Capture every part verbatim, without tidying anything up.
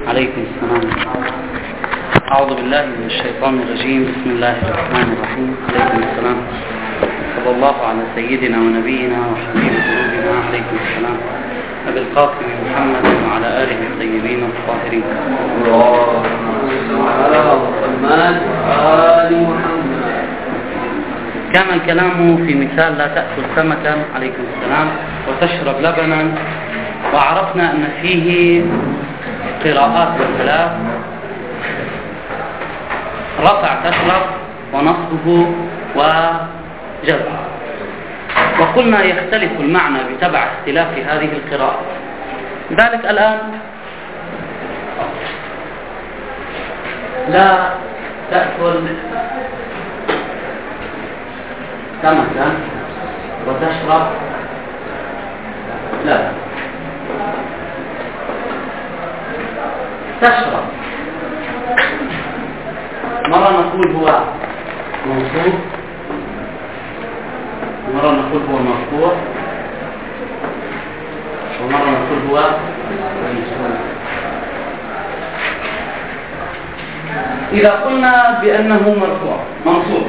عليكم السلام. أعوذ بالله من الشيطان الرجيم. بسم الله الرحمن الرحيم. عليكم السلام. صلى الله على سيدنا ونبينا وحبيب قلوبنا عليكم السلام أبي القاسم محمد وعلى آله الطيبين الطاهرين. كان الكلام في مثال لا تأكل سمكا عليكم السلام وتشرب لبنا، وعرفنا أن فيه قراءات ثلاث: رفع تشرب ونصبه وجزع. وقلنا يختلف المعنى بتبع اختلاف هذه القراءات. ذلك الآن لا تأكل سمكا وتشرب لا تشرب، مرة نقول هو موصوف، مرة نقول هو مرفوع، ومرة نقول هو منصوب. إذا قلنا بأنه مرفوع منصوب،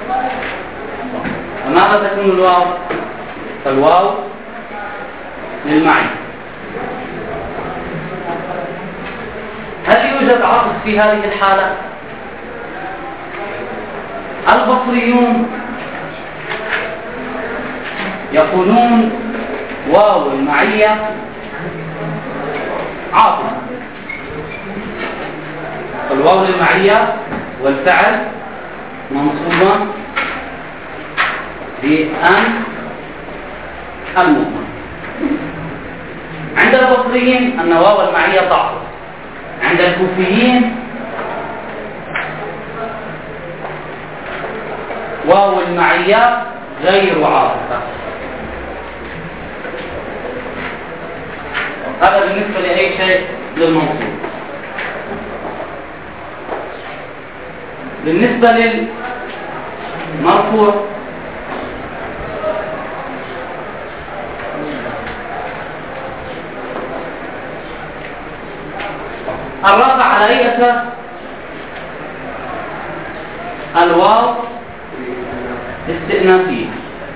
فماذا تكون الواو؟ فالواو للمعنى. هل يوجد عطف في هذه الحالة؟ البصريون يقولون واو المعية عاطف، فالواو للمعية والفعل منصوبا بأن المضمر. عند البصريين أن واو المعية تعطف، عند الكوفيين واو المعية غير عاطفة. هذا بالنسبة لأي شيء للمنصوب. بالنسبة للمرفوع الرافع على أي أساس؟ الواو استئنافية،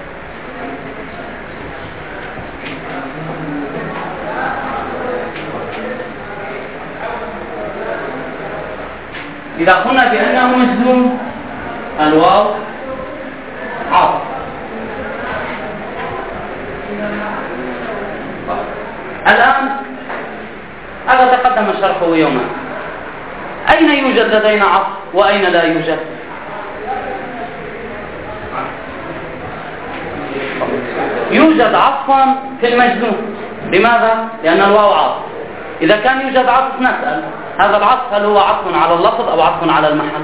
إذا قلنا بأنه مجزوم الواو عاطف. الآن هذا تقدم شرحه يوما. أين يوجد لدينا عطف وأين لا يوجد؟ يوجد عطفا في المجزوم. لماذا؟ لأن الواو عطف. إذا كان يوجد عطف نسأل هذا العطف هل هو عطف على اللفظ أو عطف على المحل؟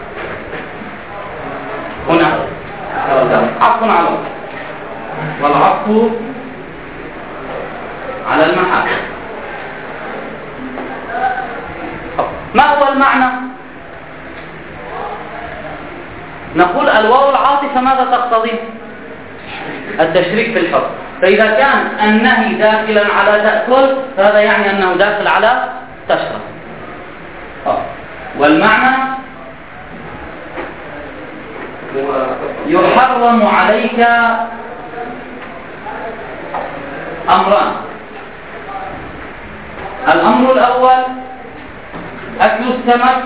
هنا عطف على اللفظ، والعطف على المحل. ما هو المعنى؟ نقول الواو العاطفة ماذا تقتضي؟ التشريك في الحكم. فإذا كان النهي داخلا على تأكل فهذا يعني أنه داخل على تشرب. والمعنى يحرم عليك أمران: الأمر الأول أكل السمك،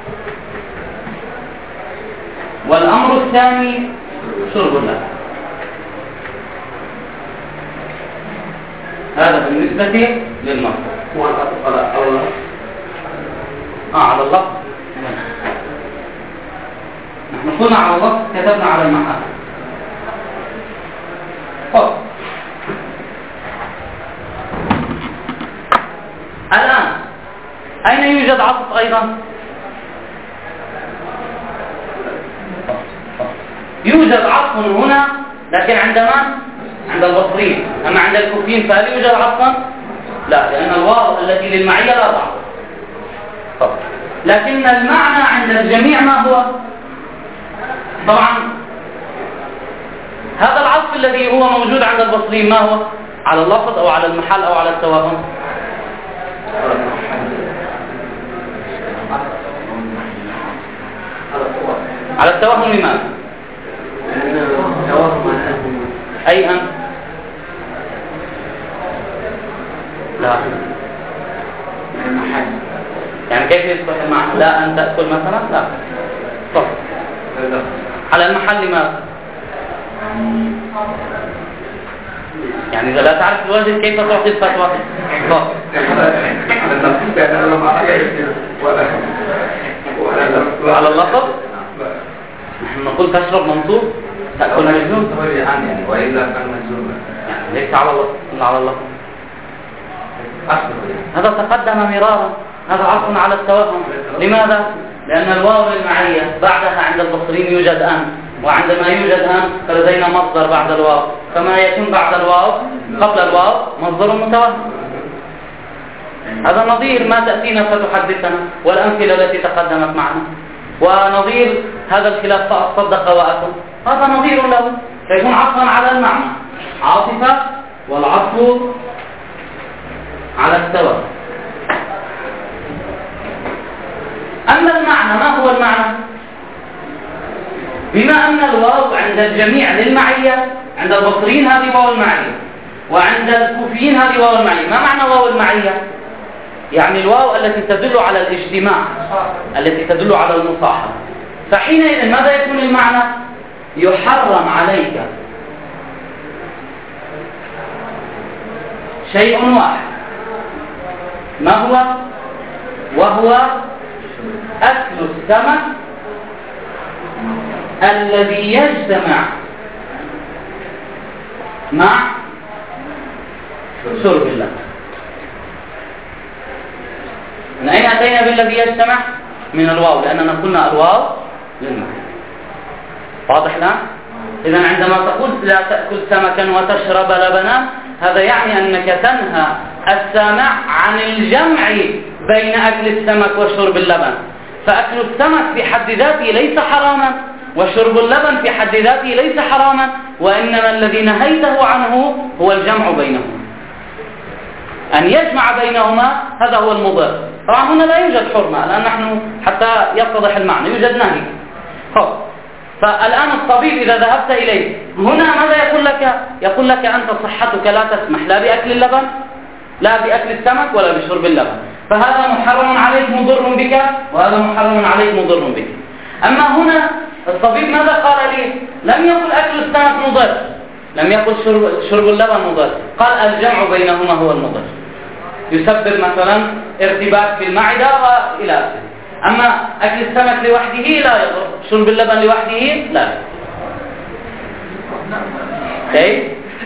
والأمر الثاني شرب اللبن. هذا بالنسبة للمرفوع. آه على اللفظ. نحن قلنا على اللفظ كتبنا على المحل. طب الآن أين يوجد عطف أيضا؟ يوجد عطف هنا، لكن عند من؟ عند البصريين. أما عند الكوفيين فهل يوجد عطفا؟ لا، لأن الواو التي للمعية لا تعطف. لكن المعنى عند الجميع ما هو؟ طبعا هذا العطف الذي هو موجود عند البصريين ما هو؟ على اللفظ أو على المحل أو على التوهم؟ على التوهم لماذا؟ أي أن لا يعني كيف يصبح المعنى؟ لا أن تأكل مثلا؟ لا طب على المحل لماذا؟ يعني إذا لا تعرف الواجب كيف تعطي الفتوى؟ طب على اللفظ نحن نقول تشرب منصوب تأكل مجنون يعني وإلا كان مجنون يعني ليس على اللفظ إلا على اللفظ. هذا تقدم مرارا، هذا عطف على التوهم. لماذا؟ لأن الواو للمعية بعدها عند البصريين يوجد أن، وعندما يوجد أن فلدينا مصدر بعد الواو، فما يكون بعد الواو قبل الواو مصدر متوهم. هذا نظير ما تأتينا فتحدثنا والأمثلة التي تقدمت معنا، ونظير هذا الخلاف فأصدق وأكل، هذا نظير له فيكون عطفا على المعنى، عاطفة والعطف على السواء. أما المعنى ما هو المعنى؟ بما أن الواو عند الجميع للمعية، عند البصريين هذه واو المعية، وعند الكوفيين هذه واو المعية. ما معنى واو المعية؟ يعني الواو التي تدل على الاجتماع، التي تدل على المصاحبة. فحينئذ ماذا يكون المعنى؟ يحرم عليك شيء واحد، ما هو؟ وهو أكل السمك الذي يجتمع مع شرب اللبن. من أين أتينا بالذي يجتمع؟ من الواو، لأننا قلنا الواو للمعنى. واضح الآن؟ إذن عندما تقول لا تأكل سمكا وتشرب لبنا، هذا يعني أنك تنهى السامع عن الجمع بين أكل السمك وشرب اللبن. فأكل السمك في حد ذاته ليس حراما، وشرب اللبن في حد ذاته ليس حراما، وإنما الذي نهيته عنه هو الجمع بينهما. أن يجمع بينهما هذا هو المضر. طبعا هنا لا يوجد حرمة الآن، نحن حتى يتضح المعنى يوجد نهي. خب. فالآن الطبيب إذا ذهبت إليه هنا ماذا يقول لك؟ يقول لك أنت صحتك لا تسمح لا بأكل اللبن لا بأكل السمك ولا بشرب اللبن، فهذا محرم عليك مضر بك، وهذا محرم عليك مضر بك. أما هنا الطبيب ماذا قال لي؟ لم يقل أكل السمك مضر، لم يقل شرب, شرب اللبن مضر، قال الجمع بينهما هو المضر، يسبب مثلا ارتباك في المعدة وإلى آخره. أما أكل السمك لوحده لا يضر، شرب اللبن لوحده لا يضر. كيف؟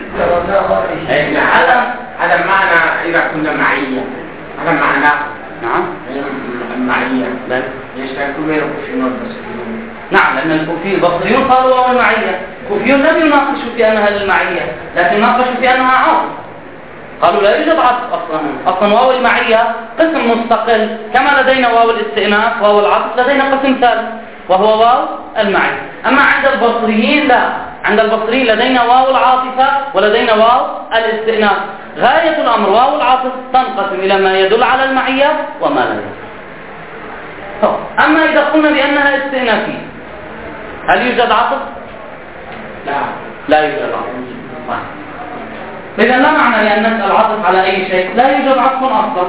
هذا هذا معنى إذا كنا معية، هذا معنى نعم المعية بل يشتركوا بين الكوفيين والبصريين. نعم، لأن الكوفيين البصريون قالوا واو المعية، الكوفيون لم يناقشوا في أنها للمعية، لكن ناقشوا في أنها عطف. قالوا لا يوجد عطف أصلا، أصلا واو المعية قسم مستقل، كما لدينا واو الاستئناف واو العطف لدينا قسم ثالث وهو واو المعية. أما عند البصريين لا، عند البصريين لدينا واو العاطفة ولدينا واو الاستئناف. غاية الأمر واو العاطف تنقسم إلى ما يدل على المعية وما لا يدل. أما إذا قلنا بأنها استئنافية هل يوجد عطف؟ لا لا يوجد عطف. إذا لا معنى لأن نسأل عطف على أي شيء، لا يوجد عطف أصلا.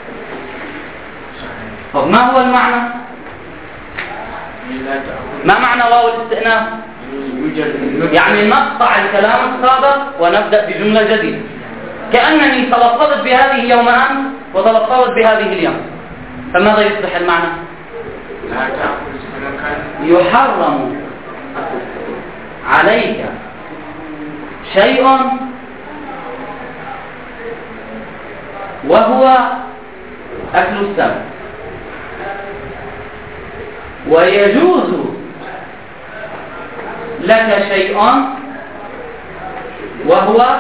طب ما هو المعنى؟ ما معنى واو الاستئناف؟ يعني نقطع الكلام السابق ونبدأ بجملة جديدة، كأنني تلفظت بهذه يوم أمس وتلفظت بهذه اليوم، فماذا يصبح المعنى؟ يحرم عليك شيء وهو أكل السمك، ويجوز لك شيء وهو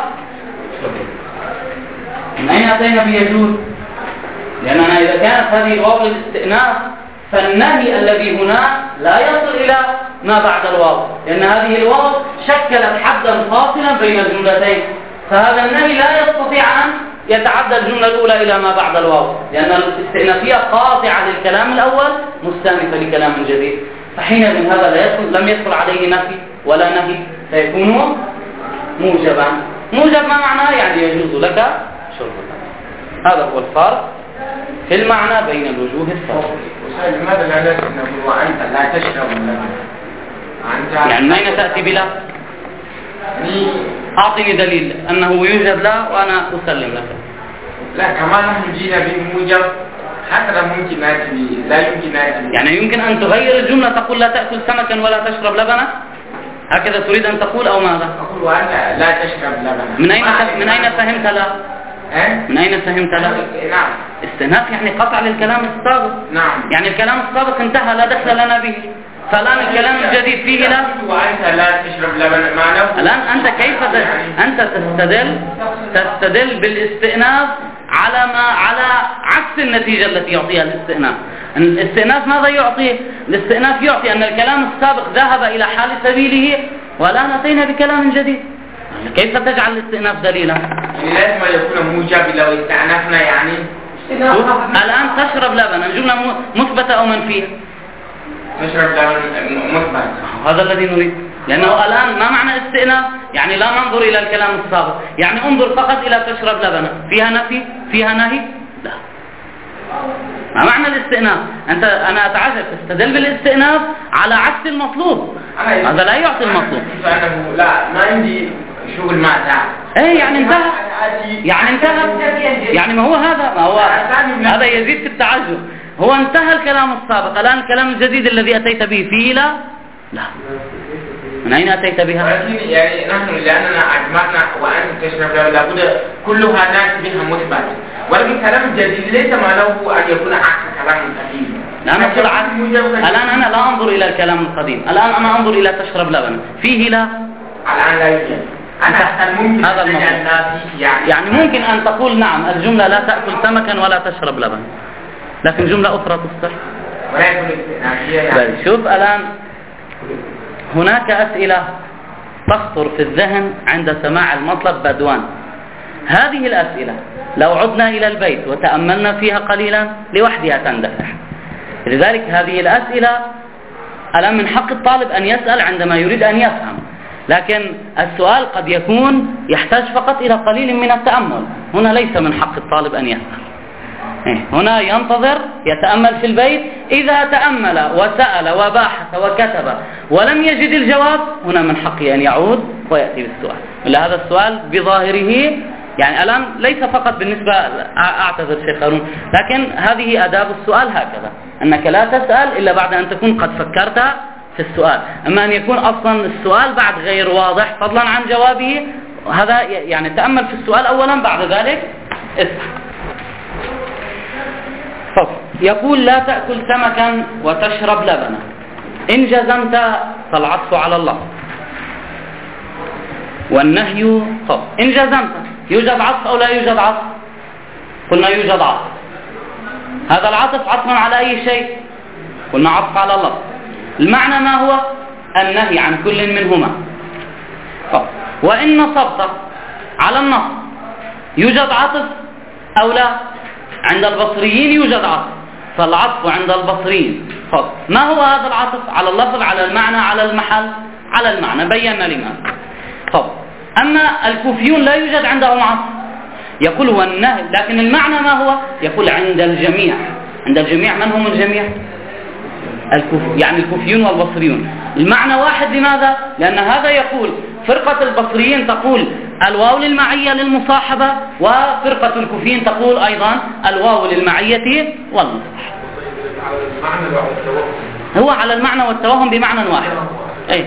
من أين أتينا بيجوز؟ لأننا إذا كانت هذه الواو للاستئناف فالنهي الذي هنا لا يصل إلى ما بعد الواو، لأن هذه الواو شكلت حدا فاصلا بين الجملتين، فهذا النهي لا يستطيع أن يتعدى الجملة الأولى إلى ما بعد الواو، لأن الاستئنافية قاطعة للكلام الأول مستأنفة لكلام جديد. فحينئذ هذا لا يدخل، لم يدخل عليه نفي ولا نهي، فيكون موجبا. موجب ما معناه؟ يعني يجوز لك شرب اللبن. هذا هو الفرق في المعنى بين الوجوه الثلاثة. لماذا لا نقول وأنت لا تشرب اللبن؟ يعني من أين تأتي بلا؟ أعطني دليل أنه يوجد لا وأنا أسلم لك. لا، كمان نحن جينا بموجب، حتى لا ممكن نأتي، لا يمكن نأتي. يعني يمكن أن تغير الجملة، تقول لا تأكل سمكا ولا تشرب لبنا، هكذا تريد أن تقول أو ماذا؟ أقول وأنت لا تشرب لبنا. من أين من أين فهمت لا؟ من أين فهمت لا؟ نعم. استئناف يعني قطع للكلام السابق. نعم. يعني الكلام السابق انتهى، لا دخل لنا به. فالآن الكلام الجديد فيه لا. وأنت لا تشرب لبنا معناه. الآن أنت كيف أنت تستدل تستدل بالاستئناف على ما على عكس النتيجة التي يعطيها الاستئناف. الاستئناف ماذا يعطي؟ الاستئناف يعطي أن الكلام السابق ذهب إلى حال سبيله والآن أتينا بكلام جديد. كيف تجعل الاستئناف دليلا؟ يعني لازم يكون موجب لو استأنفنا يعني. الآن تشرب لبنا، الجملة مثبتة أو منفية؟ تشرب لبن مثبت. هذا الذي نريد، لأنه الآن ما معنى استئناف؟ يعني لا ننظر إلى الكلام السابق، يعني انظر فقط إلى تشرب لبنا. فيها نفي؟ فيها نهي؟ لا. ما معنى الاستئناف؟ أنت أنا أتعجب تستدل بالاستئناف على عكس المطلوب، هذا لا يعطي المطلوب. لا، ما عندي شغل مع تعب. ايه يعني انتهى، يعني انتهى، يعني ما هو هذا ما هو هذا يزيد في التعجب. هو انتهى الكلام السابق، الآن الكلام الجديد الذي أتيت به فيه لا لا. من أين أتيت بها؟ يعني نحن لأننا أجمعنا وأنت تشرب لابد كلها نأتي بها مثبت، ولكن كلام الجديد ليس معناه أن يكون عكس كلام القديم. لا نقول عكس. الآن أنا لا أنظر إلى الكلام القديم، الآن أنا أنظر إلى تشرب لبن، فيه لا. الآن لا يوجد. أنا ممكن هذا الموضوع. يعني. يعني ممكن أن تقول نعم الجملة لا تأكل سمكا ولا تشرب لبن، لكن جملة أخرى تصح. بل شوف الآن هناك أسئلة تخطر في الذهن عند سماع المطلب بدوان. هذه الأسئلة لو عدنا إلى البيت وتأملنا فيها قليلا لوحدها تندفع. لذلك هذه الأسئلة الآن من حق الطالب أن يسأل عندما يريد أن يفهم، لكن السؤال قد يكون يحتاج فقط إلى قليل من التأمل. هنا ليس من حق الطالب أن يسأل، هنا ينتظر يتأمل في البيت. إذا تأمل وسأل وباحث وكتب ولم يجد الجواب، هنا من حقه أن يعود ويأتي بالسؤال. إلا هذا السؤال بظاهره يعني الآن ليس فقط بالنسبة، أعتذر شيخ هارون، لكن هذه أداب السؤال هكذا، أنك لا تسأل إلا بعد أن تكون قد فكرت في السؤال. أما أن يكون أصلا السؤال بعد غير واضح فضلا عن جوابه، هذا يعني تأمل في السؤال أولا، بعد ذلك اسأل. يقول لا تأكل سمكا وتشرب لبنا. إن جزمت فالعطف على الله والنهي طب. إن جزمت يوجد عطف أو لا يوجد عطف؟ قلنا يوجد عطف. هذا العطف عطفا على أي شيء؟ قلنا عطف على الله. المعنى ما هو؟ النهي عن كل منهما. طب. وإن نصبت على النص يوجد عطف أو لا؟ عند البصريين يوجد عطف، فالعطف عند البصريين طب. ما هو هذا العطف؟ على اللفظ، على المعنى، على المحل؟ على المعنى. بينا لماذا. طب. أما الكوفيون لا يوجد عندهم عطف، يقول هو النهي، لكن المعنى ما هو؟ يقول عند الجميع. عند الجميع من هم الجميع؟ الكوف... يعني الكوفيون والبصريون. المعنى واحد. لماذا؟ لأن هذا يقول فرقة البصريين تقول الواو للمعية للمصاحبة، وفرقة الكوفيين تقول أيضا الواو للمعية والمصاحبة. هو على المعنى والتوهم بمعنى واحد. أي.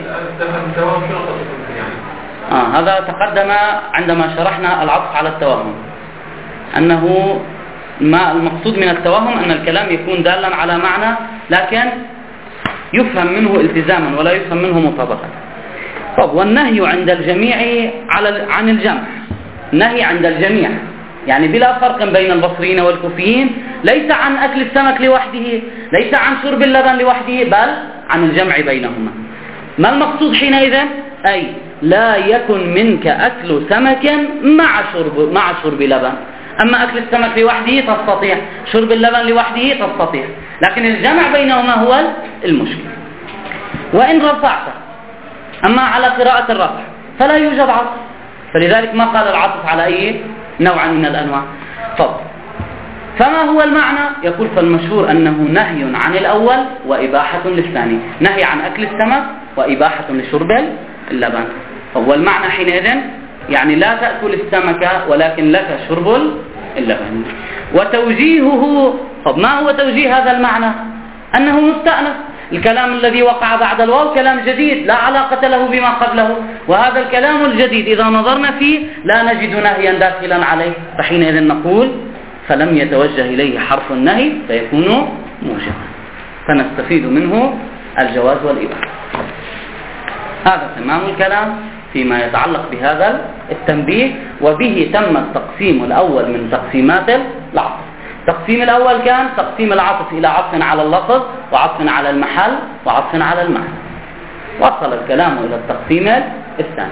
آه هذا تقدم عندما شرحنا العطف على التوهم، أنه ما المقصود من التوهم أن الكلام يكون دالا على معنى لكن يفهم منه التزاما ولا يفهم منه مطابقة. طب. والنهي عند الجميع على عن الجمع. نهي عند الجميع يعني بلا فرق بين البصريين والكوفيين، ليس عن أكل السمك لوحده، ليس عن شرب اللبن لوحده، بل عن الجمع بينهما. ما المقصود حينئذ؟ أي لا يكن منك أكل سمك مع شرب مع شرب لبن. أما أكل السمك لوحده تستطيع، شرب اللبن لوحده تستطيع، لكن الجمع بينهما هو المشكل. وإن رفعته. أما على قراءة الرفع فلا يوجد عطف، فلذلك ما قال العطف على أي نوع من الأنواع. طب فما هو المعنى؟ يقول فالمشهور أنه نهي عن الأول وإباحة للثاني، نهي عن أكل السمك وإباحة لشرب اللبن. هو المعنى حينئذ يعني لا تأكل السمك ولكن لك شرب اللبن. وتوجيهه، طب ما هو توجيه هذا المعنى؟ أنه مستأنف، الكلام الذي وقع بعد الواو كلام جديد لا علاقة له بما قبله، وهذا الكلام الجديد إذا نظرنا فيه لا نجد نهيا داخلا عليه، فحينئذ نقول فلم يتوجه إليه حرف النهي فيكون موجبا، فنستفيد منه الجواز والإباحة. هذا تمام الكلام فيما يتعلق بهذا التنبيه، وبه تم التقسيم الأول من تقسيمات العطف. التقسيم الأول كان تقسيم العطف إلى عطف على اللفظ وعطف على المحل وعطف على المعنى. وصل الكلام إلى التقسيم الثاني.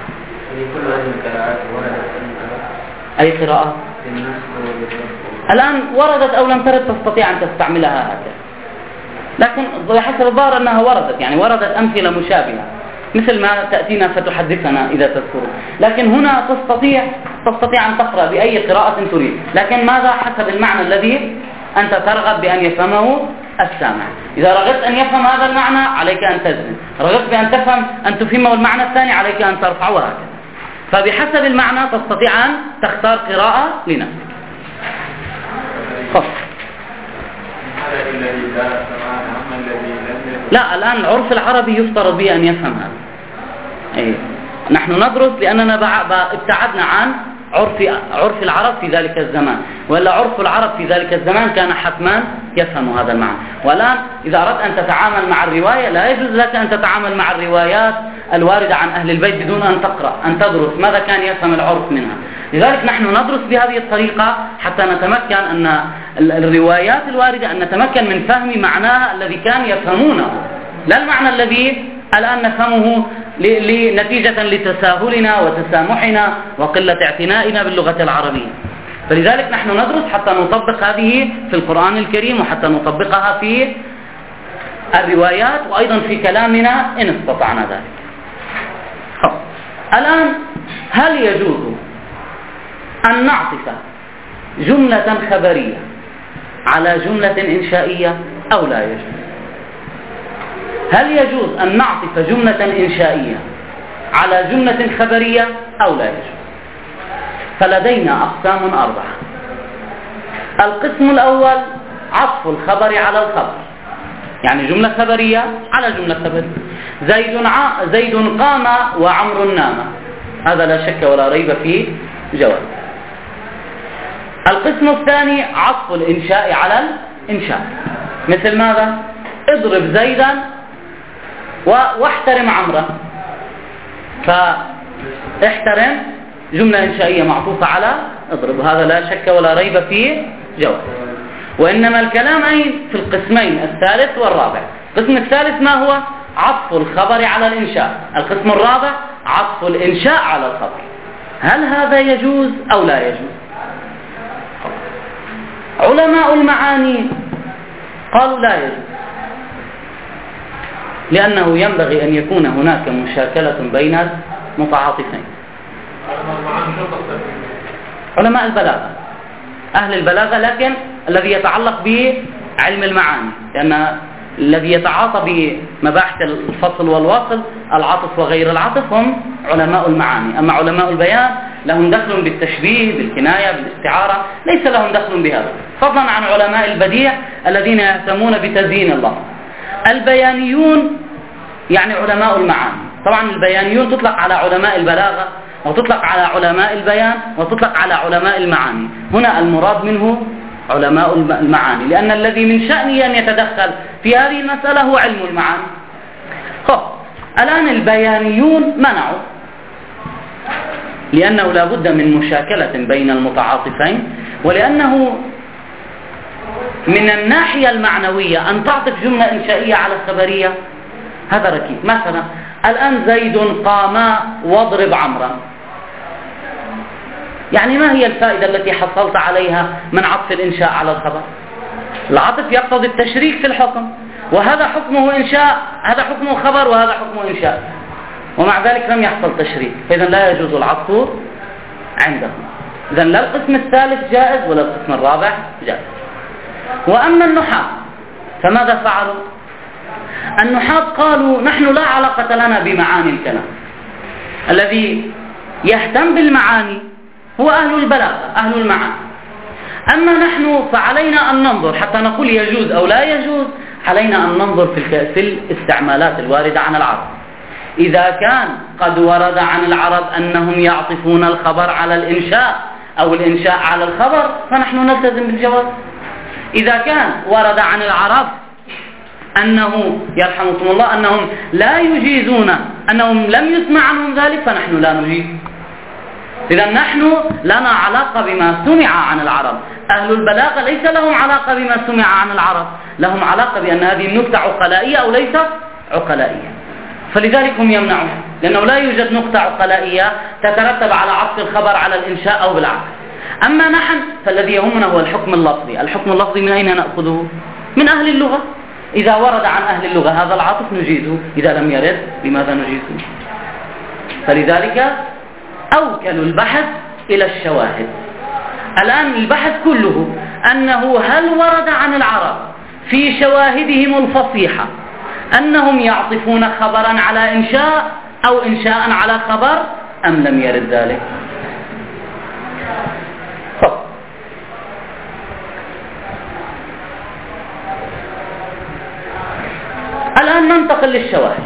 أي قراءة؟ الآن وردت أو لم ترد تستطيع أن تستعملها هكذا، لكن بحسب الظاهر أنها وردت، يعني وردت أمثلة مشابهة مثل ما تأتينا فتحدثنا إذا تذكر، لكن هنا تستطيع تستطيع أن تقرأ بأي قراءة تريد، لكن ماذا حسب المعنى الذي أنت ترغب بأن يفهمه السامع. إذا رغبت أن يفهم هذا المعنى عليك أن تزن، رغبت بأن تفهم أن تفهمه المعنى الثاني عليك أن ترفعه، وهكذا. فبحسب المعنى تستطيع أن تختار قراءة لنفسك. خف. لا، الآن العرف العربي يفترض به أن يفهم هذا. أي. نحن ندرس لأننا ابتعدنا عن عرف عرف العرب في ذلك الزمان، ولا عرف العرب في ذلك الزمان كان حتما يفهم هذا المعنى. والآن إذا أردت أن تتعامل مع الرواية لا يجوز لك أن تتعامل مع الروايات الواردة عن أهل البيت بدون أن تقرأ، أن تدرس ماذا كان يفهم العرف منها. لذلك نحن ندرس بهذه الطريقة حتى نتمكن أن الروايات الواردة أن نتمكن من فهم معناها الذي كان يفهمونه، لا المعنى الذي الآن نفهمه لنتيجة لتساهلنا وتسامحنا وقلة اعتنائنا باللغة العربية. فلذلك نحن ندرس حتى نطبق هذه في القرآن الكريم، وحتى نطبقها في الروايات وأيضا في كلامنا إن استطعنا ذلك. الآن هل يجوز أن نعطف جملة خبرية على جملة إنشائية أو لا يجوز؟ هل يجوز أن نعطف جملة إنشائية على جملة خبرية أو لا يجوز؟ فلدينا أقسام أربعة. القسم الأول عطف الخبر على الخبر، يعني جملة خبرية على جملة خبرية. زيد ع... زيد قام وعمر نام، هذا لا شك ولا ريب فيه جواز. القسم الثاني عطف الإنشاء على الإنشاء، مثل ماذا؟ اضرب زيدا واحترم عمرا، فاحترم جملة إنشائية معطوفة على اضرب، هذا لا شك ولا ريب فيه جواز. وإنما الكلام أين؟ في القسمين الثالث والرابع. القسم الثالث ما هو؟ عطف الخبر على الإنشاء. القسم الرابع عطف الإنشاء على الخبر. هل هذا يجوز أو لا يجوز؟ علماء المعاني قالوا لا يجوز، لأنه ينبغي أن يكون هناك مشاكلة بين المتعاطفين. علماء البلاغة، أهل البلاغة، لكن الذي يتعلق بعلم المعاني، لأن الذي يتعاطى بمباحث الفصل والوصل العطف وغير العطف هم علماء المعاني. أما علماء البيان لهم دخل بالتشبيه بالكناية بالاستعارة، ليس لهم دخل بهذا، فضلا عن علماء البديع الذين يهتمون بتزيين اللفظ. البيانيون يعني علماء المعاني. طبعا البيانيون تطلق على علماء البلاغة، وتطلق على علماء البيان، وتطلق على علماء المعاني. هنا المراد منه علماء المعاني، لأن الذي من شأنه أن يتدخل في هذه المسألة هو علم المعاني. خب الآن البيانيون منعوا، لأنه لا بد من مشاكلة بين المتعاطفين، ولأنه من الناحية المعنوية أن تعطف جملة إنشائية على الخبرية هذا ركيب. مثلا الآن زيد قام واضرب عمرا، يعني ما هي الفائدة التي حصلت عليها من عطف الإنشاء على الخبر؟ العطف يقتضي التشريك في الحكم، وهذا حكمه إنشاء، هذا حكمه خبر وهذا حكمه إنشاء، ومع ذلك لم يحصل تشريك، فإذا لا يجوز العطف عندهم. إذا لا القسم الثالث جائز ولا القسم الرابع جائز. وأما النحاة فماذا فعلوا؟ النحاة قالوا نحن لا علاقة لنا بمعاني الكلام، الذي يهتم بالمعاني هو أهل البلاغة أهل المعاني، أما نحن فعلينا أن ننظر حتى نقول يجوز أو لا يجوز، علينا أن ننظر في الاستعمالات الواردة عن العرب. إذا كان قد ورد عن العرب أنهم يعطفون الخبر على الإنشاء أو الإنشاء على الخبر فنحن نلتزم بالجواز. إذا كان ورد عن العرب أنه يرحمكم الله أنهم لا يجيزون، أنهم لم يسمع عنهم ذلك، فنحن لا نجيز. إذا نحن لنا علاقة بما سمع عن العرب. أهل البلاغة ليس لهم علاقة بما سمع عن العرب، لهم علاقة بأن هذه النكتة عقلائية أو ليست عقلائية، فلذلك هم يمنعون، لأنه لا يوجد نكتة عقلائية تترتب على عطف الخبر على الإنشاء أو بالعكس. أما نحن فالذي يهمنا هو الحكم اللفظي. الحكم اللفظي من أين نأخذه؟ من أهل اللغة. إذا ورد عن أهل اللغة هذا العطف نجيزه، إذا لم يرد لماذا نجيزه؟ فلذلك أوكلوا البحث إلى الشواهد. الآن البحث كله أنه هل ورد عن العرب في شواهدهم الفصيحة أنهم يعطفون خبرا على إنشاء أو إنشاء على خبر أم لم يرد ذلك؟ الآن ننتقل للشواهد.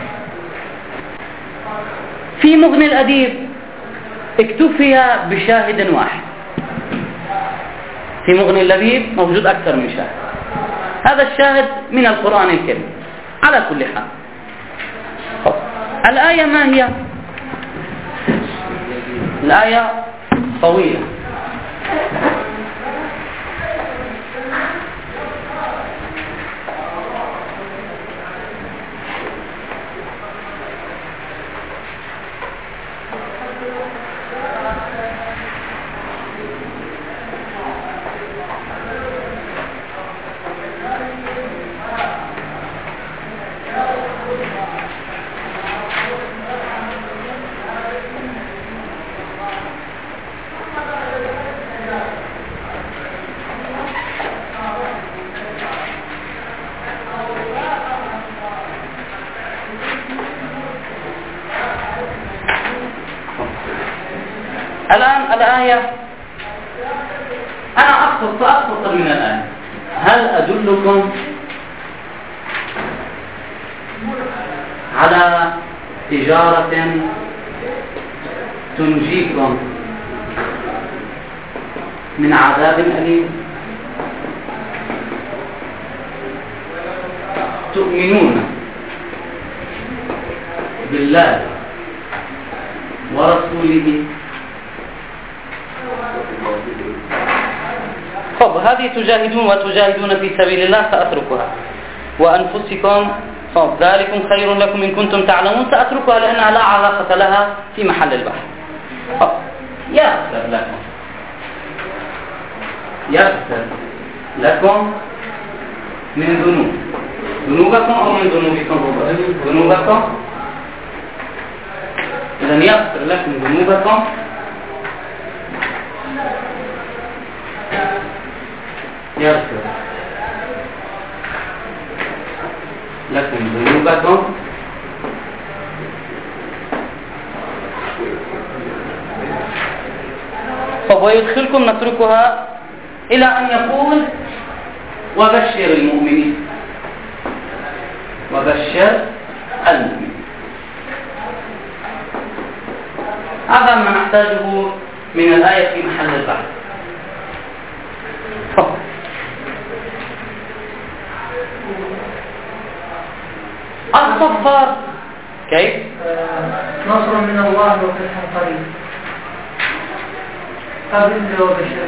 في مغني الأديب اكتفي بشاهد واحد، في مغني الأديب موجود أكثر من شاهد، هذا الشاهد من القرآن الكريم. على كل حال الآية ما هي؟ الآية طويلة، الآن الآية أنا أقصد سأقصد من الآية. هل أدلكم على تجارة تنجيكم من عذاب أليم؟ تؤمنون بالله ورسوله. طب هذه تجاهدون وتجاهدون في سبيل الله سأتركها، وأنفسكم طب ذلكم خير لكم إن كنتم تعلمون سأتركها لأنها لا علاقة لها في محل البحث. طب يغفر لكم يغفر لكم من ذنوب ذنوبكم أو من ذنوبكم ذنوبكم إذن يغفر لكم ذنوبكم يغفر لكم ذنوبكم ويدخلكم نتركها إلى أن يقول وبشر المؤمنين وبشر المؤمنين. هذا ما نحتاجه من الآية في محل البحث. الصفار كيف؟ نصر من الله وفتح قريب. قبل وبشر.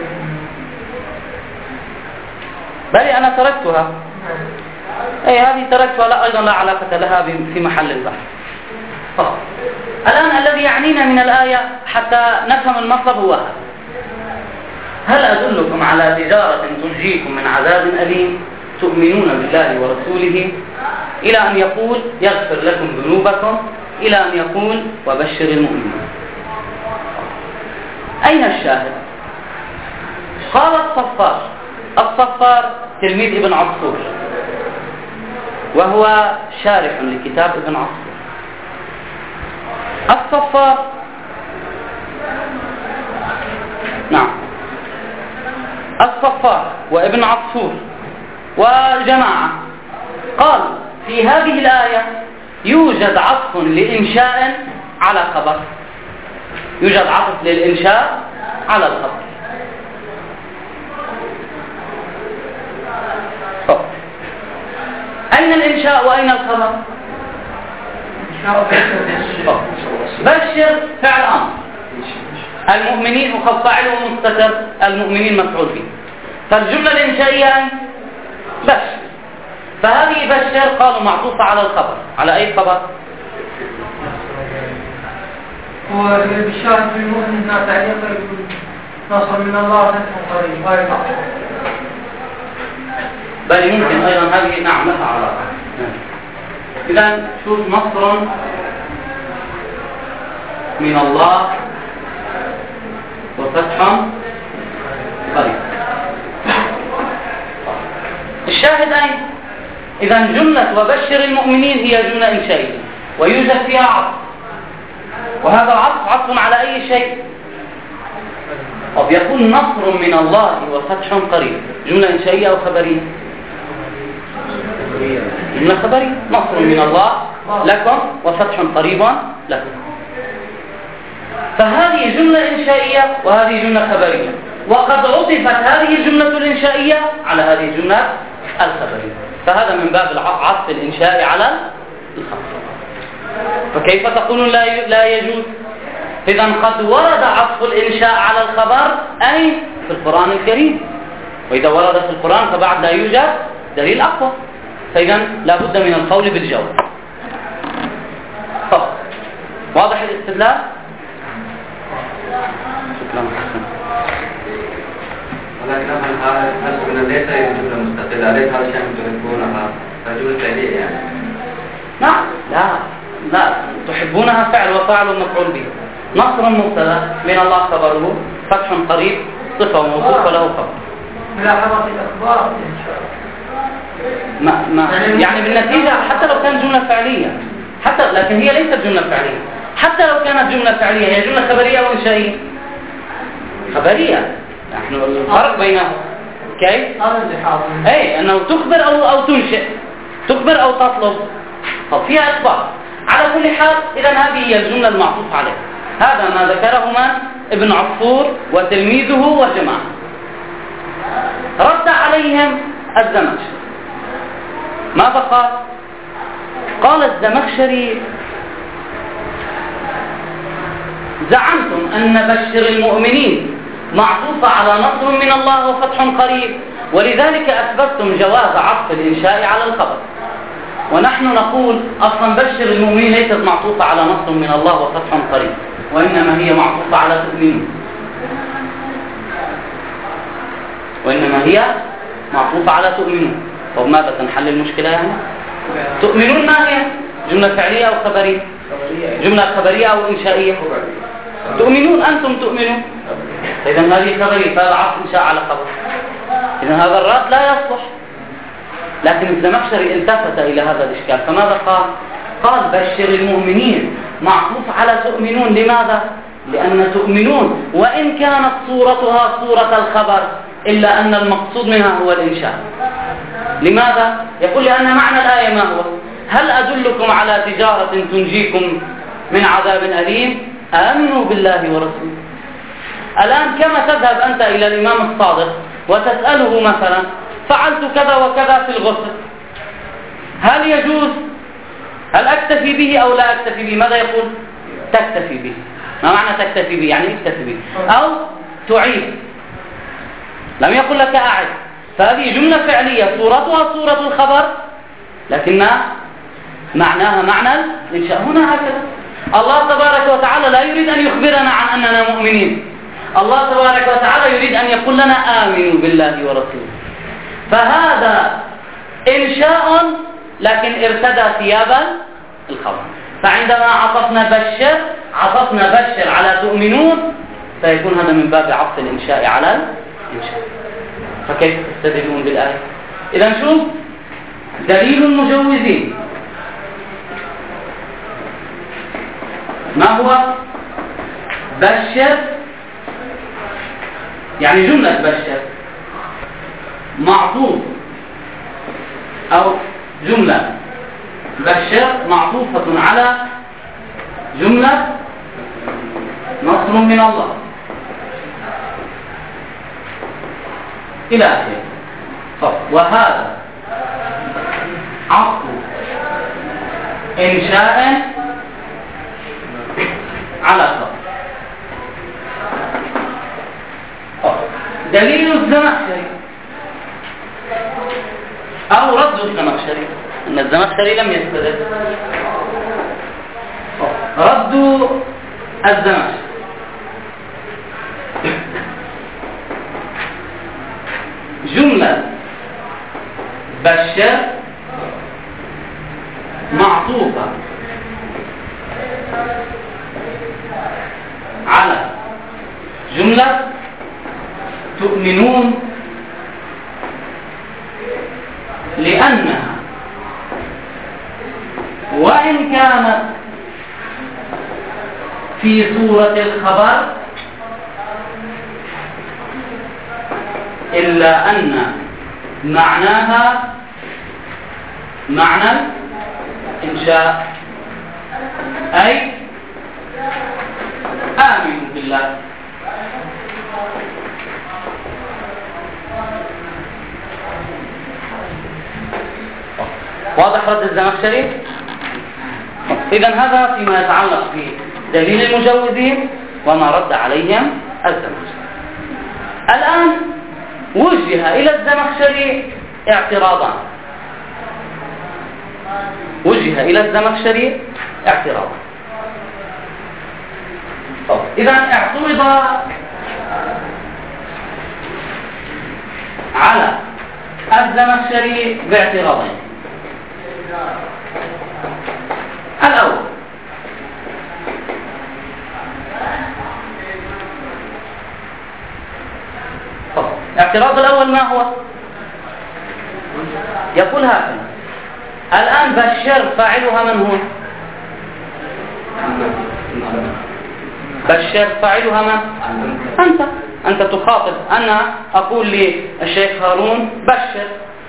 بل أنا تركتها. أي هذه تركتها لا أيضا لا علاقة لها في محل البحث. فقط. الآن الذي يعنينا من الآية حتى نفهم المطلب هو هذا. هل أدلكم على تجارة تنجيكم من عذاب أليم تؤمنون بالله ورسوله إلى أن يقول يغفر لكم ذنوبكم، إلى أن يقول وبشر المؤمنين. أين الشاهد؟ قال الصفار، الصفار تلميذ ابن عصفور وهو شارح لكتاب ابن عصفور. الصفار نعم الصفار وابن عصفور وجماعة قال في هذه الآية يوجد عطف لإنشاء على خبر، يوجد عطف للإنشاء على الخبر. أين الإنشاء وأين الخبر؟ بشر فعل أمر، المؤمنين وقد فاعله مستتر، المؤمنين مفعول به، فالجملة الإنشائية بشر، فهذه بشر قالوا معطوفة على الخبر. على أي خبر؟ وبالشاهد في المؤمن تعليق نصر من الله فتح قريب. بل ممكن أيضا هذه نعم لها علاقة. إذن شوف نصر من الله وفتح قريب. الشاهد أين؟ إذن جملة وبشر المؤمنين هي جملة إنشائية ويوجد فيها عطف، وهذا العطف عطف على أي شيء؟ طب يكون نصر من الله وفتح قريب جملة إنشائية أو خبرية؟ جملة خبرية. نصر من الله لكم وفتح قريب لكم، فهذه جملة إنشائية وهذه جملة خبرية، وقد عطفت هذه الجملة الإنشائية على هذه الجملة الخبرية، فهذا من باب عطف الإنشاء على الخبر. فكيف تقولون لا لا يجوز؟ إذا قد ورد عطف الإنشاء على الخبر أي في القرآن الكريم، وإذا ورد في القرآن فبعد لا يوجد دليل أقوى، فإذا لا بد من القول بالجواب. طب واضح الاستدلال؟ شكرا. ولكن هذا نفسه ليس جملة مستقلة، ليس هذا الشيء تحبونها فجملة فعلية يعني. نعم لا لا تحبونها فعل وفاعل مفعول به. نصر مبتدا من الله خبره، فتح قريب صفة وموصوف وله خبر. ملاحظة الأخبار إن شاء الله. ما ما يعني بالنتيجة حتى لو كانت جملة فعلية، حتى لكن هي ليست جملة فعلية، حتى لو كانت جملة فعلية هي جملة خبرية أو إنشائية؟ خبرية. نحن الفرق بينهم كيف؟ أي أنه تخبر أو أو تنشئ، تخبر أو تطلب، طب فيها إخبار. على كل حال إذا هذه هي الجملة المعطوف عليها. هذا ما ذكره من ابن عصفور وتلميذه وجماعة. رد عليهم الزمخشري. ماذا قال؟ قال الزمخشري: زعمتم أن بشر المؤمنين معطوفة على نصر من الله وفتح قريب، ولذلك أثبتتم جواز عطف الإنشاء على الخبر، ونحن نقول أصلا بشر المؤمنين ليست معطوفة على نصر من الله وفتح قريب، وإنما هي معطوفة على تؤمنون، وإنما هي معطوفة على تؤمنون. طب ماذا تنحل المشكلة يعني؟ تؤمنون ما هي؟ جملة فعلية أو خبرية؟ جملة خبرية أو إنشائية؟ تؤمنون، أنتم تؤمنون، إذا هذه خبرية، فهذا عطف إنشاء على خبر، إذا هذا الرد لا يصلح. لكن الزمخشري التفت إلى هذا الإشكال، فماذا قال؟ قال بشر المؤمنين معطوف على تؤمنون. لماذا؟ لأن تؤمنون وإن كانت صورتها صورة الخبر إلا أن المقصود منها هو الإنشاء. لماذا؟ يقول لأن معنى الآية ما هو؟ هل أدلكم على تجارة تنجيكم من عذاب أليم؟ آمنوا بالله ورسوله. الآن كما تذهب أنت إلى الإمام الصادق وتسأله مثلا فعلت كذا وكذا في الغسل، هل يجوز؟ هل أكتفي به أو لا أكتفي به؟ ماذا يقول؟ تكتفي به. ما معنى تكتفي به؟ يعني اكتفي به أو تعيد، لم يقل لك أعد. فهذه جملة فعلية صورتها صورة الخبر لكن معناها معنى الإنشاء. هنا هكذا الله تبارك وتعالى لا يريد أن يخبرنا عن أننا مؤمنين، الله تبارك وتعالى يريد أن يقول لنا آمنوا بالله ورسوله. فهذا إنشاء لكن ارتدى ثياب الخبر. فعندما عطفنا بشر عطفنا بشر على تؤمنون، فيكون هذا من باب عطف الإنشاء على الإنشاء. فكيف تستدلون بالآية؟ إذا شوف دليل المجوزين ما هو؟ بشر يعني جملة بشر معطوف أو جملة بشر معطوفة على جملة نصر من الله إلى آخره. وهذا عطف إنشاء على خبر. دليل الزمخشري أو رد الزمخشري أن الزمخشري لم يستدل. رد الزمخشري جملة بشر معطوفة على جملة تؤمنون لأنها وإن كانت في صورة الخبر إلا أن معناها معنى الإنشاء، أي آمنوا بالله. واضح رد الزمخشري؟ إذن هذا فيما يتعلق بدليل المجوزين وما رد عليهم الزمخشري. الآن وجه إلى الزمخشري اعتراضان وجه إلى الزمخشري اعتراضان إذن اعترض على الزمخشري باعتراضين. الأول الاعتراض الأول ما هو؟ يقول هكذا: الآن بشر فاعلها من هو؟ بشر فاعلها من؟ أنت أنت تخاطب. أنا أقول للشيخ هارون بشر،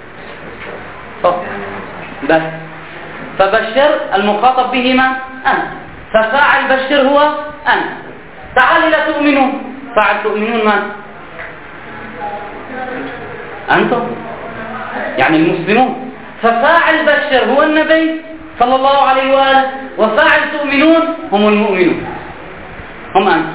بس فبشر المخاطب به من؟ أنا. ففاعل بشر هو أنا. تعال لا تؤمنون، فاعل تؤمنون من؟ أنتم، يعني المسلمون. ففاعل بشر هو النبي صلى الله عليه وآله، وفاعل تؤمنون هم المؤمنون، هم أنتم.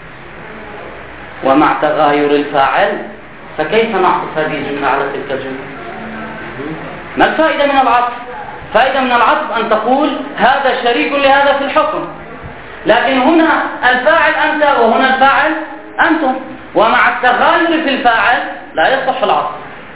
ومع تغاير الفاعل فكيف نعطف هذه الجملة على تلك الجملة؟ ما الفائدة من العطف؟ فائدة من العطف أن تقول هذا شريك لهذا في الحكم، لكن هنا الفاعل أنت وهنا الفاعل أنتم، ومع التغاير في الفاعل لا يصح العطف.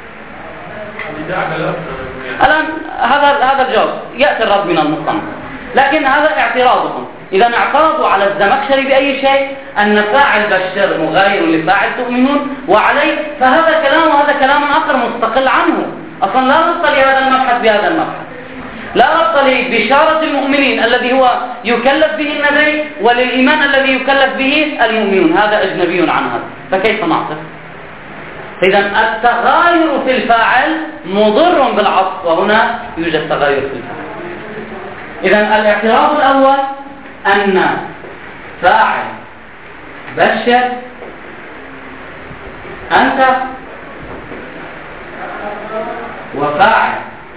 الآن هذا هذا الجواب يأتي الرد من المصنف، لكن هذا اعتراضهم. إذا اعترضوا على الزمخشري بأي شيء؟ أن فاعل بشر مغاير لفاعل تؤمنون، وعليه فهذا كلام وهذا كلام آخر مستقل عنه. أصلا لا ربط لهذا المبحث بهذا المبحث، لا ربط لبشارة المؤمنين الذي هو يكلف به النبي وللإيمان الذي يكلف به المؤمنون، هذا أجنبي عن هذا، فكيف نعطف؟ إذا التغاير في الفاعل مضر بالعطف، وهنا يوجد تغاير في الفاعل. إذا الاعتراض الأول أن فاعل بشر أنت، وفاعل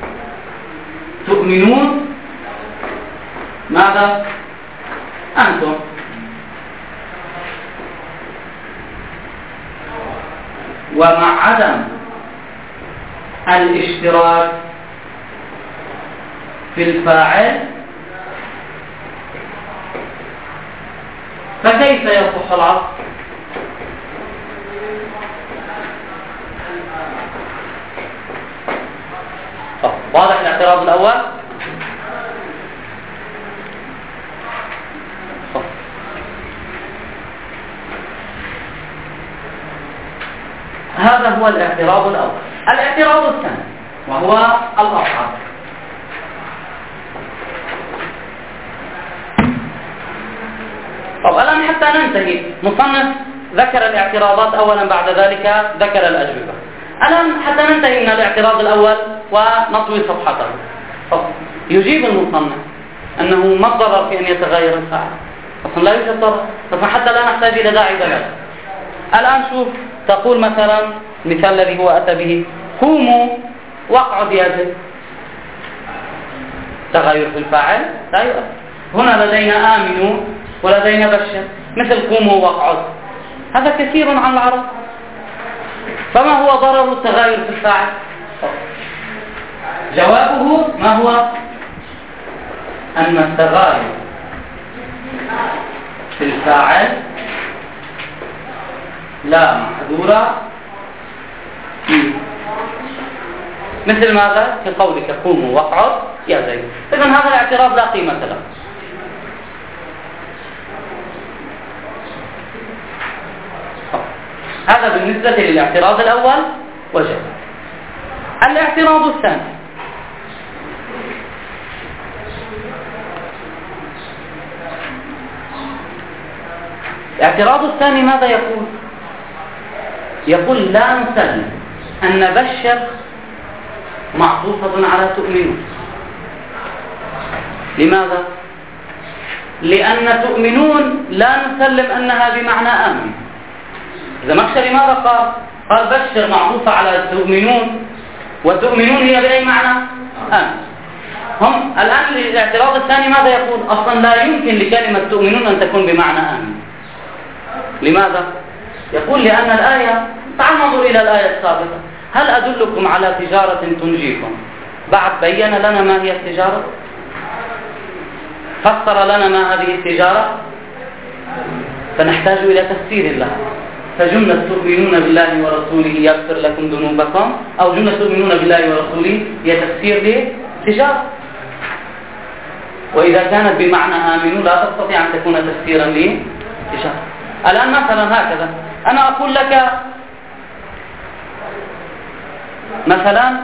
تؤمنون ماذا؟ أنتم. ومع عدم الاشتراك في الفاعل فكيف يصح العطف؟ واضح الاعتراض الأول؟ هذا هو الاعتراض الأول. الاعتراض الثاني وهو الأصعب. طب الآن حتى ننتهي، مصنف ذكر الاعتراضات أولا، بعد ذلك ذكر الأجوبة. الآن حتى ننتهي من الاعتراض الأول ونطوي صفحته. طب يجيب المصنف أنه ما الضرر في أن يتغير الفاعل؟ أصلا لا يوجد ضرر، بس حتى لا نحتاج إلى داعي دلالة. الآن شوف، تقول مثلا مثال الذي هو أتى به: قوموا واقعد يا زيد. تغير في الفاعل لا يؤثر. هنا لدينا آمنوا ولدينا بشر، مثل قوموا واقعد، هذا كثير عن العرب. فما هو ضرر التغير في الفاعل؟ جوابه ما هو؟ أن التغير في الفاعل لا محذور فيه. مثل ماذا؟ في قولك قوموا واقعد يا زيد. إذن هذا الاعتراض لا قيمة له. هذا بالنسبة للاعتراض الأول وجه. الاعتراض الثاني: الاعتراض الثاني ماذا يقول؟ يقول: لا نسلم أن بشر معطوفة على تؤمنون. لماذا؟ لأن تؤمنون لا نسلم أنها بمعنى آمن. الزمخشري ماذا قال؟ قال بشر معطوفة على تؤمنون، وتؤمنون هي بأي معنى؟ آمن. هم الآن الاعتراض الثاني ماذا يقول؟ أصلا لا يمكن لكلمة تؤمنون أن تكون بمعنى آمن. لماذا؟ يقول: لأن الآية، تعال ننظر إلى الآية السابقة: هل أدلكم على تجارة تنجيكم؟ بعد بين لنا ما هي التجارة، فسر لنا ما هذه التجارة، فنحتاج إلى تفسير لها. فجملة تؤمنون بالله ورسوله يغفر لكم ذنوبكم، أو جملة تؤمنون بالله ورسوله هي تفسير لتجارة. وإذا كانت بمعنى آمنوا لا تستطيع أن تكون تفسيرا لتجارة. الآن مثلا هكذا أنا أقول لك مثلا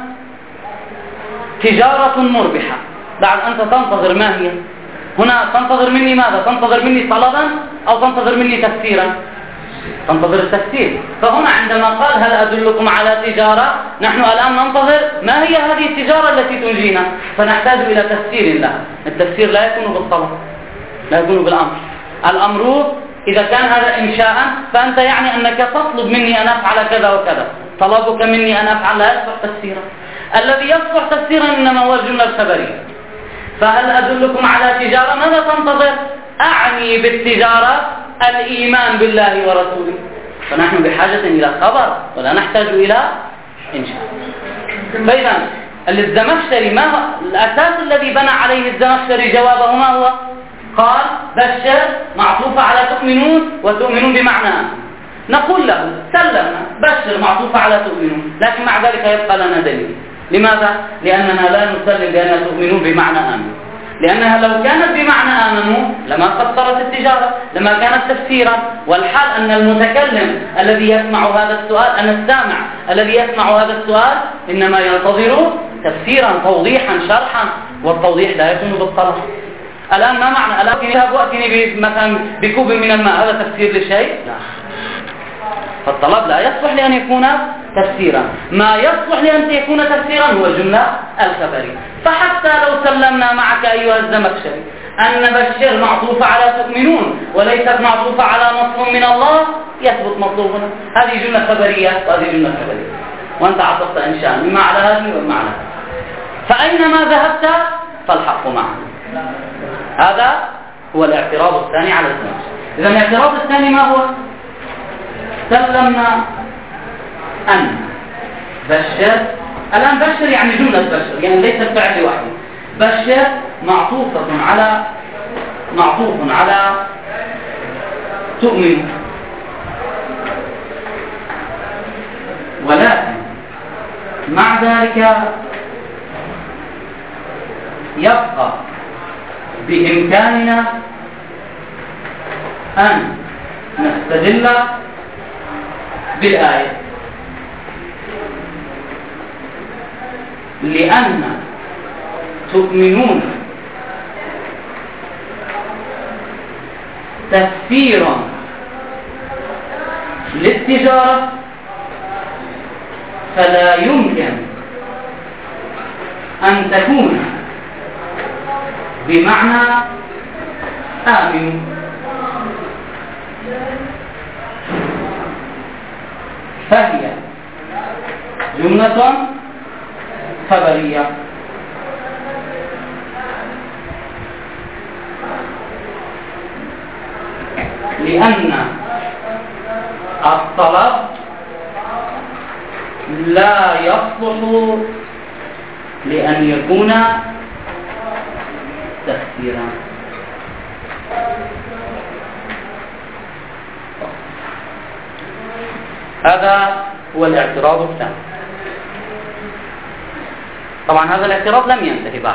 تجارة مربحة، بعد أنت تنتظر ما هي؟ هنا تنتظر مني ماذا؟ تنتظر مني طلبا أو تنتظر مني تفسيرا؟ تنتظر التفسير. فهنا عندما قال هل أدلكم على تجارة، نحن الآن ننتظر ما هي هذه التجارة التي تنجينا، فنحتاج إلى تفسير لها. التفسير لا يكون بالطلب، لا يكون بالأمر. الأمر إذا كان هذا إنشاء فأنت يعني أنك تطلب مني أن أفعل كذا وكذا، طلبك مني أن أفعل لا يصبح تفسيرا. الذي يصبح تفسيرا إنما هو الجملة الخبرية. فهل أدلكم على تجارة، ماذا تنتظر؟ أعني بالتجارة الإيمان بالله ورسوله. فنحن بحاجة إلى خبر ولا نحتاج إلى إنشاء. فإذا الزمخشري ما هو الأساس الذي بنى عليه الزمخشري جوابه؟ ما هو؟ قال بشر معطوفة على تؤمنون، وتؤمنون بمعنى آمن. نقول له سلمنا بشر معطوفة على تؤمنون، لكن مع ذلك يبقى لنا دليل. لماذا؟ لأننا لا نسلم بأن تؤمنون بمعنى آمن، لأنها لو كانت بمعنى آمنوا لما فسرت التجارة، لما كانت تفسيرا. والحال أن المتكلم الذي يسمع هذا السؤال، أن السامع الذي يسمع هذا السؤال إنما ينتظر تفسيرا، توضيحا، شرحا، والتوضيح لا يكون بالطلب. الآن ما معنى الآن تذهب وأتني مثلا بكوب من الماء، هذا تفسير لشيء؟ لا. فالطلب لا يصلح لأن يكون تفسيرا. ما يصلح لأن يكون تفسيرا هو الجملة الخبرية. فحتى لو سلمنا معك أيها الزمخشري أن بشر معطوفة على تؤمنون وليست معطوفة على نصر من الله، يثبت مطلوبنا. هذه جملة خبرية وهذه جملة خبرية، وأنت عطفت إنشاء إما على هذه وإما على هذه. فأينما ذهبت فالحق معه. هذا هو الاعتراض الثاني على الزمخشري. إذا الاعتراض الثاني ما هو؟ سلمنا أن بشر، الآن بشر يعني جملة بشر، يعني ليس الفعل لوحده. بشر معطوفة على معطوف على تؤمن، ولكن مع ذلك يبقى بإمكاننا أن نستدل بالآية، لأن تؤمنون تفسيرا للتجارة، فلا يمكن أن تكون بمعنى آمنوا. فهي جملة خبرية لأن الطلب لا يصلح لأن يكون تفسيرا. هذا هو الاعتراض الثاني. طبعا هذا الاعتراض لم ينتهي بعد.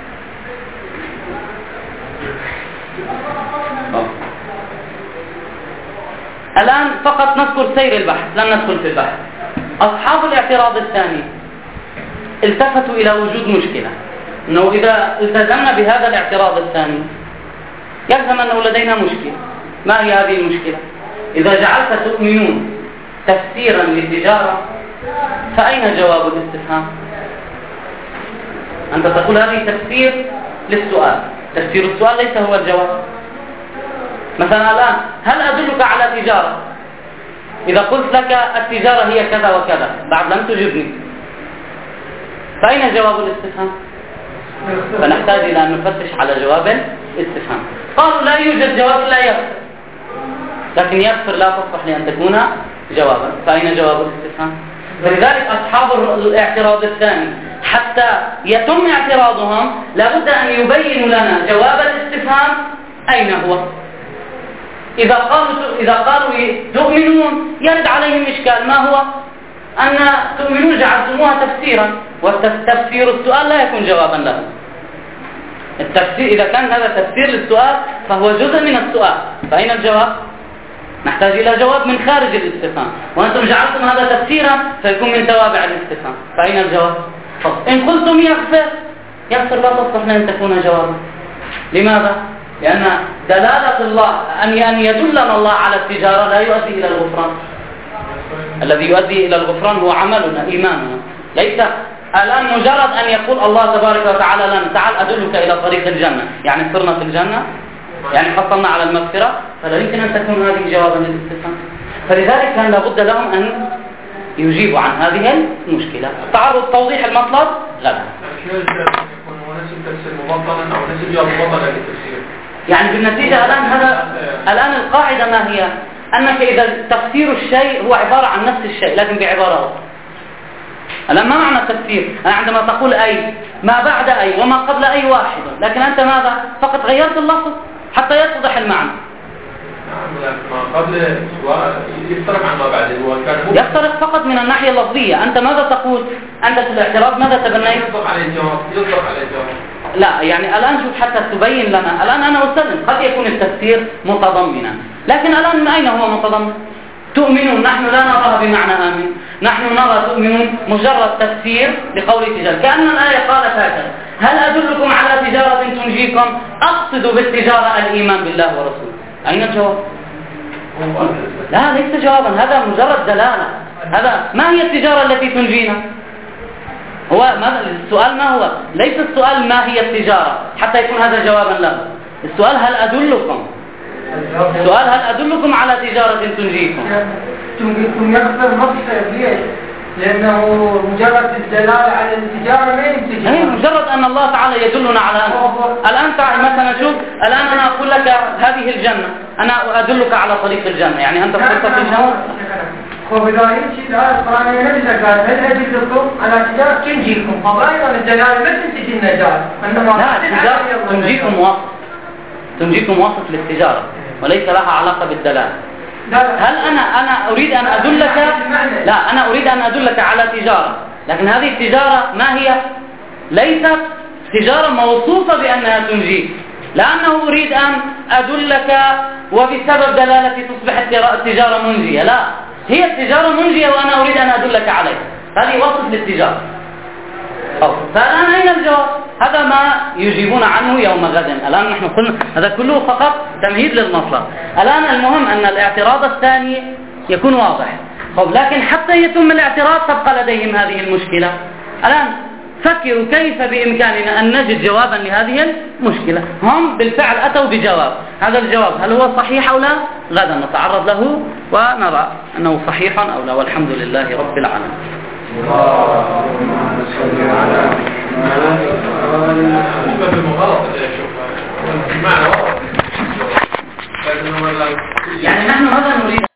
الآن فقط نذكر سير البحث، لن ندخل في البحث. أصحاب الاعتراض الثاني التفتوا إلى وجود مشكلة، أنه إذا التزمنا بهذا الاعتراض الثاني يلزم أنه لدينا مشكلة. ما هي هذه المشكلة؟ إذا جعلت تؤمنون تفسيرا للتجارة، فأين جواب الاستفهام؟ أنت تقول هذه تفسير للسؤال، تفسير السؤال ليس هو الجواب. مثلا الآن هل أدلك على تجارة؟ إذا قلت لك التجارة هي كذا وكذا بعد لم تجبني، فأين جواب الاستفهام؟ فنحتاج إلى أن نفتش على جواب الاستفهام. قالوا لا يوجد جواب إلا يغفر، لكن يغفر لا تصلح لأن تكون جوابا، فأين جواب الاستفهام؟ فلذلك أصحاب الاعتراض الثاني حتى يتم اعتراضهم لابد أن يبينوا لنا جواب الاستفهام أين هو. إذا قالوا إذا قالوا تؤمنون يرد عليهم إشكال، ما هو؟ أن تؤمنون جعلتموها تفسيرا، وتفسير السؤال لا يكون جوابا له. التفسير إذا كان هذا تفسير للسؤال فهو جزء من السؤال، فأين الجواب؟ نحتاج إلى جواب من خارج الاستفهام، وأنتم جعلتم هذا تفسيرا فيكون من توابع الاستفهام، فأين الجواب؟ إن قلتم يغفر، يغفر لا تصلح لأن تكون جوابا. لماذا؟ لأن دلالة الله أن أن يدلنا الله على التجارة لا يؤدي إلى الغفران. الذي يؤدي إلى الغفران هو عملنا إيماننا، ليس الآن مجرد أن يقول الله تبارك وتعالى لنا تعال أدلك إلى طريق الجنة، يعني صرنا في الجنة، يعني حصلنا على المغفرة، فلا يمكن أن تكون هذه جوابا للاستفهام. فلذلك كان لابد لهم أن يجيبوا عن هذه المشكلة. تعرض توضيح المطلب لا لا يعني بالنتيجة الآن هذا الآن القاعدة ما هي؟ أنك إذا تفسير الشيء هو عبارة عن نفس الشيء لكن بعبارة أخرى. الآن ما معنى التفسير؟ أنا عندما تقول أي ما بعد أي وما قبل أي واحد، لكن أنت ماذا؟ فقط غيرت اللفظ حتى يتضح المعنى. ما قبل يفترق عن ما بعد، هو كان يفترق فقط من الناحية اللفظية. أنت ماذا تقول؟ أنت في الاعتراض ماذا تبنيت؟ يطلق عليه الجواب، يطلق عليه الجواب. لا يعني الآن شوف حتى تبين لنا. الآن أنا أسلم قد يكون التفسير متضمنا، لكن الآن من أين هو متضمن؟ تؤمنون نحن لا نراها بمعنى آمن، نحن نرى تؤمنون مجرد تفسير لقول تجارة، كأن الآية قالت هكذا: هل أدلكم على تجارة تنجيكم؟ أقصد بالتجارة الإيمان بالله ورسوله. أين الجواب؟ لا ليس جوابا، هذا مجرد دلالة. هذا ما هي التجارة التي تنجينا؟ هو ما السؤال ما هو؟ ليس السؤال ما هي التجارة حتى يكون هذا جوابا له. السؤال هل أدلكم؟ السؤال هل أدلكم على تجارة تنجيكم؟ تنجيكم يغفر نفسه ليه؟ لأنه مجرد الدلالة على التجارة ما ينتجي. أي مجرد أن الله تعالى يدلنا على أن الآن تعال مثلا شوف الآن أنا أقول لك هذه الجنة، أنا أدلك على طريق الجنة، يعني أنت فرصة في الجنة. وبذلك الآية القرآنية نفسها قالت: هل أدلكم على تجارة تنجيكم؟ فأيضا الدلالة ما تنتج النجاة، إنما لا التجارة تنجيكم واسط، تنجيكم واسط للتجارة وليس لها علاقة بالدلالة. هل أنا أنا أريد أن أدلك؟ لا أنا أريد أن أدلك على تجارة، لكن هذه التجارة ما هي؟ ليست تجارة موصوفة بأنها تنجيك، لأنه أريد أن أدلك وبسبب دلالتي تصبح التجارة منجية، لا، هي التجارة منجية وأنا أريد أن أدلك عليها. هذه وصف للتجارة. فالآن أين الجواب؟ هذا ما يجيبون عنه يوم غد. الآن نحن قلنا هذا كله فقط تمهيد للمصلحة. الآن المهم أن الاعتراض الثاني يكون واضح. طب لكن حتى يتم الاعتراض تبقى لديهم هذه المشكلة. الآن فكروا كيف بإمكاننا أن نجد جوابا لهذه المشكلة. هم بالفعل أتوا بجواب، هذا الجواب هل هو صحيح أو لا؟ غدا نتعرض له ونرى أنه صحيح أو لا، والحمد لله رب العالمين. اللهم صل على يعني نحن ماذا نريد؟